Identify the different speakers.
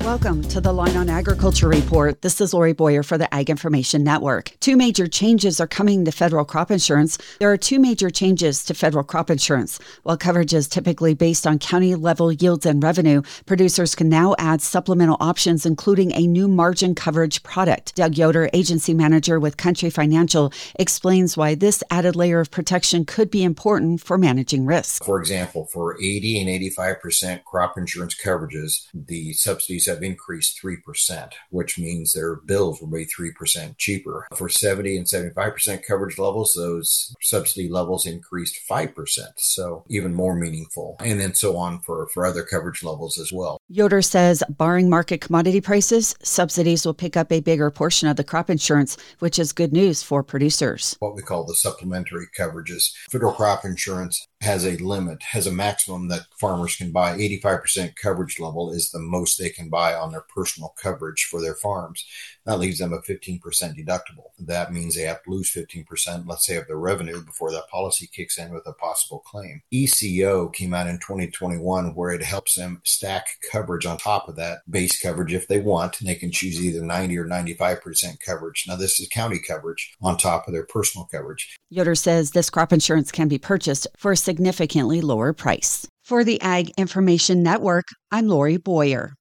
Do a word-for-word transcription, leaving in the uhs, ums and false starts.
Speaker 1: Welcome to the Line on Agriculture Report. This is Lori Boyer for the Ag Information Network. Two major changes are coming to federal crop insurance. There are two major changes to federal crop insurance. While coverage is typically based on county-level yields and revenue, producers can now add supplemental options, including a new margin coverage product. Doug Yoder, agency manager with Country Financial, explains why this added layer of protection could be important for managing risk.
Speaker 2: For example, for eighty and eighty-five percent crop insurance coverages, the subsidies have increased three percent, which means their bills will be three percent cheaper. For seventy and seventy-five percent coverage levels, those subsidy levels increased five percent, so even more meaningful. And then so on for, for other coverage levels as well.
Speaker 1: Yoder says, barring market commodity prices, subsidies will pick up a bigger portion of the crop insurance, which is good news for producers.
Speaker 2: What we call the supplementary coverages. Federal crop insurance has a limit, has a maximum that farmers can buy. eighty-five percent coverage level is the most they can buy on their personal coverage for their farms. That leaves them a fifteen percent deductible. That means they have to lose fifteen percent, let's say, of their revenue before that policy kicks in with a possible claim. E C O came out in twenty twenty-one where it helps them stack coverage on top of that base coverage if they want, and they can choose either ninety or ninety-five percent coverage. Now, this is county coverage on top of their personal coverage.
Speaker 1: Yoder says this crop insurance can be purchased for a significantly lower price. For the Ag Information Network, I'm Lori Boyer.